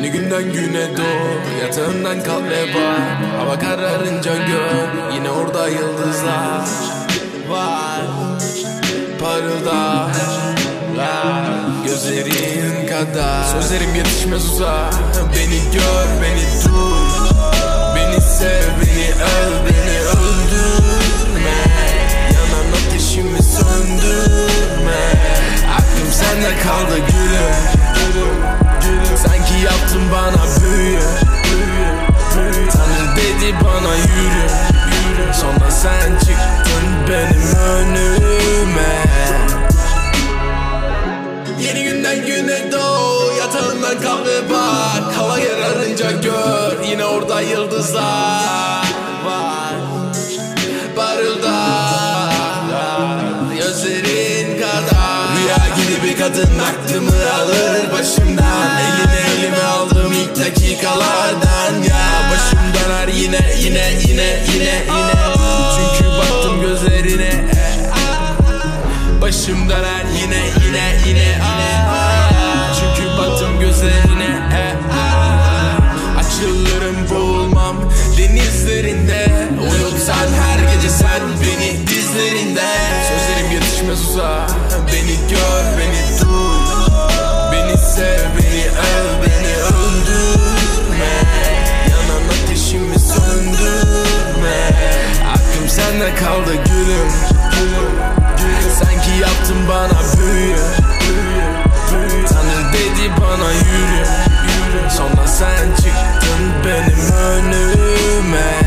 Yeni günden güne doğ, yatağından kalk ve bak. Hava kararınca gör, yine orada yıldızlar var. Parıldar gözlerin kadar. Sözlerim yetişmez uzağa. Beni gör, beni duy, beni sev, beni öv, beni öldürme. Yanan ateşimi söndürme. Aklım sende kaldı gülüm. Sanki yaptın bana büyü. Tanrı dedi bana yürü. Sonra sen çıktın benim önüme. Yeni günden güne doğ, yatağından kalk ve bak. Hava yararınca gör, yine orada yıldızlar var. Parıldar gözlerin kadar. Rüya gibi bir kadın aklımı alır başımdan. Elime aldım ilk dakikalardan. Ya başım döner yine. Çünkü baktım gözlerine. Başım döner yine. Çünkü baktım gözlerine. Açılırım boğulmam denizlerinde. Uyutsan her gece sen beni dizlerinde. Sözlerim yetişmez uzağa. Beni gör, beni duy, beni sev, beni öv, beni öldürme. Yanan ateşimi söndürme. Aklım sende kaldı gülüm. Sanki yaptın bana büyü. Tanrı dedi bana yürü. Sonra sen çıktın benim önüme.